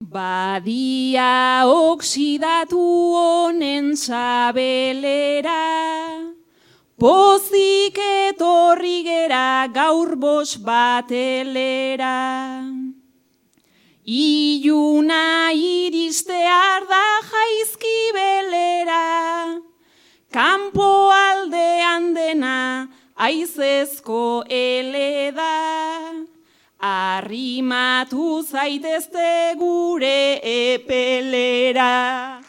Badia oksidatu honen sabelera, pozik etorri gera gaur bos batelera. Iluna iristear da jaizkibelera, kanpo aldean dena haizezko ele da. Arrimatu zaitezte gure epelera.